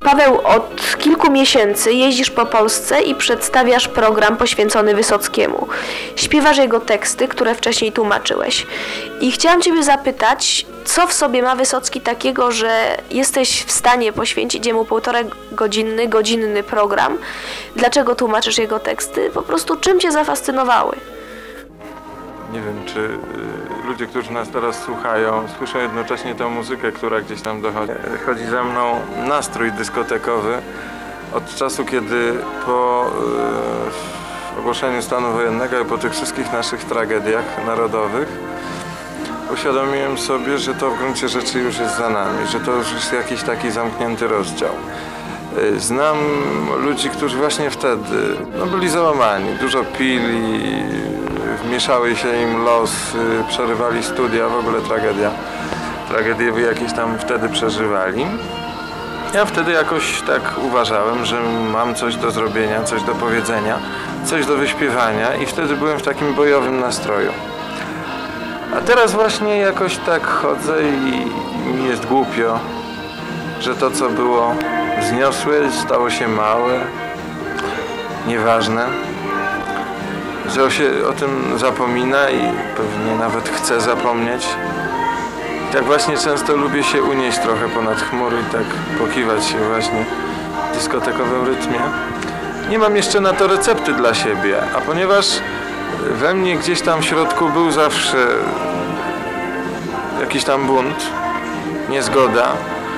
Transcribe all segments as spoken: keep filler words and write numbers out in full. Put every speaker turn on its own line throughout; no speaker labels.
Paweł, od kilku miesięcy jeździsz po Polsce i przedstawiasz program poświęcony Wysockiemu. Śpiewasz jego teksty, które wcześniej tłumaczyłeś. I chciałam Ciebie zapytać, co w sobie ma Wysocki takiego, że jesteś w stanie poświęcić jemu półtora godzinny, godzinny program? Dlaczego tłumaczysz jego teksty? Po prostu czym Cię zafascynowały?
Nie wiem, czy y, ludzie, którzy nas teraz słuchają, słyszą jednocześnie tę muzykę, która gdzieś tam dochodzi. Chodzi ze mną nastrój dyskotekowy od czasu, kiedy po y, ogłoszeniu stanu wojennego i po tych wszystkich naszych tragediach narodowych uświadomiłem sobie, że to w gruncie rzeczy już jest za nami, że to już jest jakiś taki zamknięty rozdział. Y, znam ludzi, którzy właśnie wtedy no, byli załamani, dużo pili, mieszały się im losy, przerywali studia, w ogóle tragedia. Tragedie jakieś tam wtedy przeżywali. Ja wtedy jakoś tak uważałem, że mam coś do zrobienia, coś do powiedzenia, coś do wyśpiewania i wtedy byłem w takim bojowym nastroju. A teraz właśnie jakoś tak chodzę i mi jest głupio, że to, co było wzniosłe, stało się małe, nieważne. Że się o tym zapomina i pewnie nawet chce zapomnieć. I tak właśnie często lubię się unieść trochę ponad chmury i tak pokiwać się właśnie w dyskotekowym rytmie. Nie mam jeszcze na to recepty dla siebie, a ponieważ we mnie gdzieś tam w środku był zawsze jakiś tam bunt, niezgoda,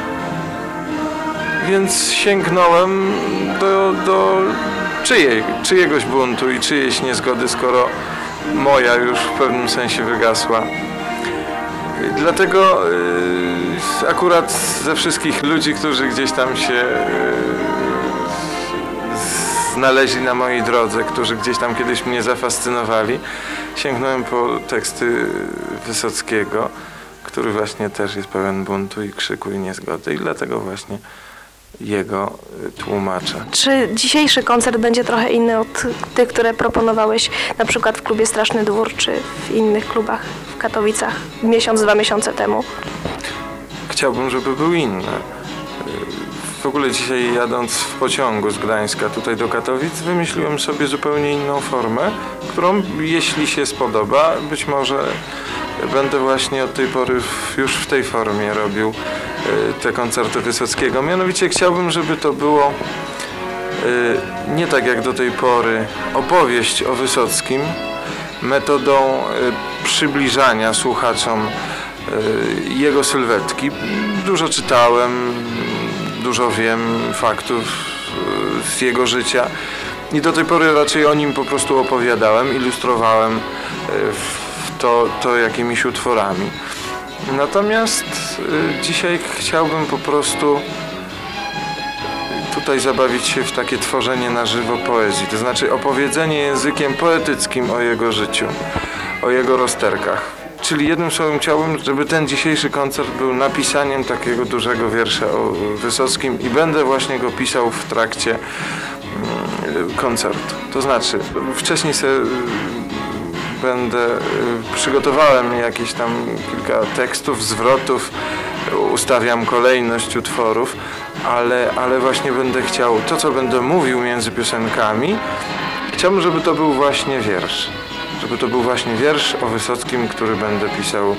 więc sięgnąłem do, do czyjej, czyjegoś buntu i czyjejś niezgody, skoro moja już w pewnym sensie wygasła. Dlatego yy, akurat ze wszystkich ludzi, którzy gdzieś tam się yy, znaleźli na mojej drodze, którzy gdzieś tam kiedyś mnie zafascynowali, sięgnąłem po teksty Wysockiego, który właśnie też jest pełen buntu i krzyku i niezgody i dlatego właśnie jego tłumaczę.
Czy dzisiejszy koncert będzie trochę inny od tych, które proponowałeś na przykład w klubie Straszny Dwór, czy w innych klubach w Katowicach miesiąc, dwa miesiące temu?
Chciałbym, żeby był inny. W ogóle dzisiaj jadąc w pociągu z Gdańska tutaj do Katowic wymyśliłem sobie zupełnie inną formę, którą jeśli się spodoba, być może będę właśnie od tej pory w, już w tej formie robił y, te koncerty Wysockiego. Mianowicie chciałbym, żeby to było y, nie tak jak do tej pory opowieść o Wysockim, metodą y, przybliżania słuchaczom y, jego sylwetki. Dużo czytałem, dużo wiem faktów y, z jego życia i do tej pory raczej o nim po prostu opowiadałem, ilustrowałem y, w To, to jakimiś utworami. Natomiast y, dzisiaj chciałbym po prostu tutaj zabawić się w takie tworzenie na żywo poezji, to znaczy opowiedzenie językiem poetyckim o jego życiu, o jego rozterkach. Czyli jednym słowem chciałbym, żeby ten dzisiejszy koncert był napisaniem takiego dużego wiersza o Wysockim i będę właśnie go pisał w trakcie y, koncertu. To znaczy wcześniej sobie Będę, przygotowałem jakieś tam kilka tekstów, zwrotów, ustawiam kolejność utworów, ale, ale właśnie będę chciał, to co będę mówił między piosenkami, chciałbym, żeby to był właśnie wiersz. Żeby to był właśnie wiersz o Wysockim, który będę pisał,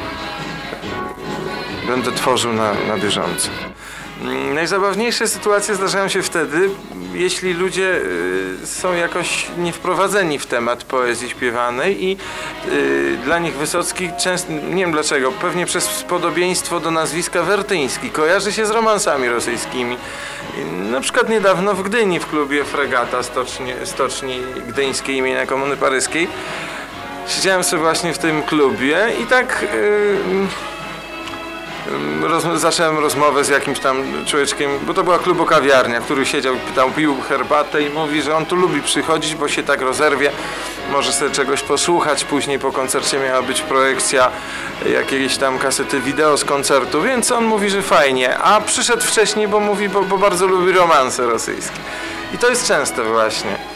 będę tworzył na, na bieżąco. Najzabawniejsze sytuacje zdarzają się wtedy, jeśli ludzie y, są jakoś niewprowadzeni w temat poezji śpiewanej i y, dla nich Wysocki często, nie wiem dlaczego, pewnie przez podobieństwo do nazwiska Wertyński, kojarzy się z romansami rosyjskimi. I, na przykład niedawno w Gdyni w klubie Fregata stoczni, stoczni gdyńskiej imienia Komuny Paryskiej siedziałem sobie właśnie w tym klubie i tak y, Roz, zacząłem rozmowę z jakimś tam człowieczkiem, bo to była klubokawiarnia, który siedział, pytał, pił herbatę i mówi, że on tu lubi przychodzić, bo się tak rozerwie, może sobie czegoś posłuchać. Później po koncercie miała być projekcja jakiejś tam kasety wideo z koncertu, więc on mówi, że fajnie, a przyszedł wcześniej, bo mówi, bo, bo bardzo lubi romanse rosyjskie. I to jest częste właśnie.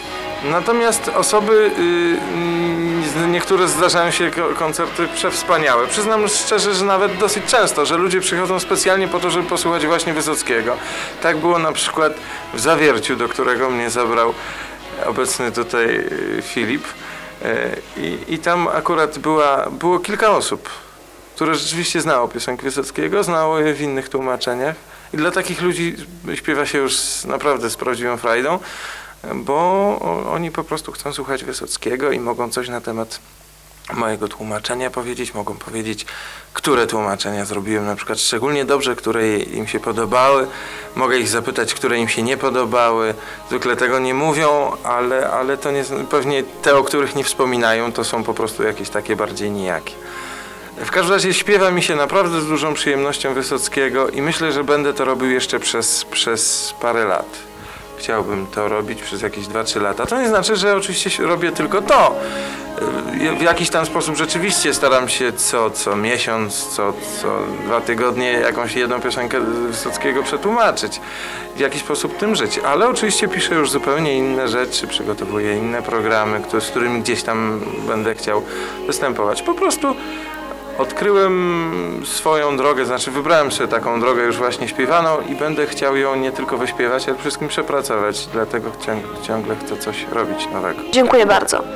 Natomiast osoby, yy, niektóre zdarzają się koncerty przewspaniałe. Przyznam szczerze, że nawet dosyć często, że ludzie przychodzą specjalnie po to, żeby posłuchać właśnie Wysockiego. Tak było na przykład w Zawierciu, do którego mnie zabrał obecny tutaj Filip. I, i tam akurat była, było kilka osób, które rzeczywiście znało piosenki Wysockiego, znało je w innych tłumaczeniach. I dla takich ludzi śpiewa się już z, naprawdę z prawdziwą frajdą, bo oni po prostu chcą słuchać Wysockiego i mogą coś na temat mojego tłumaczenia powiedzieć, mogą powiedzieć, które tłumaczenia zrobiłem na przykład szczególnie dobrze, które im się podobały. Mogę ich zapytać, które im się nie podobały. Zwykle tego nie mówią, ale, ale to nie, pewnie te, o których nie wspominają, to są po prostu jakieś takie bardziej nijakie. W każdym razie śpiewa mi się naprawdę z dużą przyjemnością Wysockiego i myślę, że będę to robił jeszcze przez, przez parę lat. Chciałbym to robić przez jakieś dwa trzy lata. To nie znaczy, że oczywiście robię tylko to. W jakiś tam sposób rzeczywiście staram się co, co miesiąc, co, co dwa tygodnie jakąś jedną piosenkę Wysockiego przetłumaczyć. W jakiś sposób tym żyć. Ale oczywiście piszę już zupełnie inne rzeczy, przygotowuję inne programy, które, z którymi gdzieś tam będę chciał występować. Po prostu odkryłem swoją drogę, znaczy wybrałem sobie taką drogę już właśnie śpiewaną i będę chciał ją nie tylko wyśpiewać, ale przede wszystkim przepracować. Dlatego ciągle, ciągle chcę coś robić nowego.
Dziękuję bardzo.